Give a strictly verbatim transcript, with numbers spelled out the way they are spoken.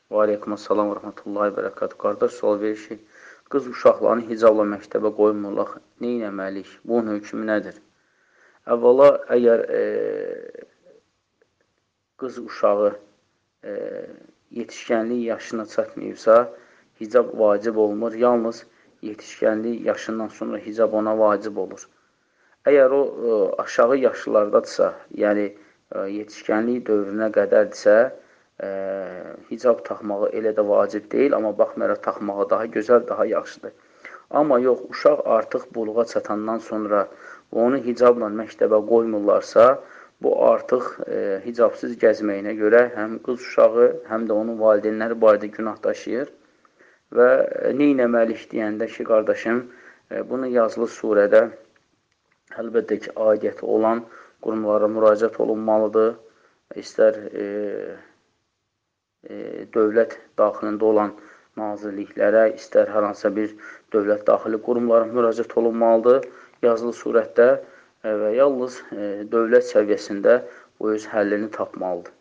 Və aleykumussalam və rəhmətullahi və bərəkatuhu. Qardaş, sual verir ki, qız uşaqlarını hicabla məktəbə qoymurlar, nə etməliyik? Bunun hökmü nədir? Əvvəla, əgər e, qız uşağı e, yetişkənlik yaşına çatmayıbsa, hicab vacib olmur. Yalnız yetişkənlik yaşından sonra hicab ona vacib olur. Əgər o e, aşağı yaşlardadırsa, yəni e, yetişkənlik dövrünə qədərdirsə, e, hicab taxmağı elə də vacib deyil, amma baxmayaraq taxmağı daha gözəl, daha yaxşıdır. Amma yox, uşaq artıq buluğa çatandan sonra onu hicabla məktəbə qoymurlarsa, bu artıq e, hicabsız gəzməyinə görə həm qız uşağı, həm də onun valideynləri barədə günah daşıyır. Və nə etməliyik deyəndə ki, qardaşım, e, bunu yazılı surədə əlbəttə ki, aidiyyəti olan qurumlara müraciət olunmalıdır. İstər e, e, dövlət daxilində olan nazirliklərə, istər hər hansısa bir dövlət daxili qurumlara müraciət olunmalıdır yazılı surətdə və yalnız e, dövlət səviyyəsində o öz həllini tapmalıdır.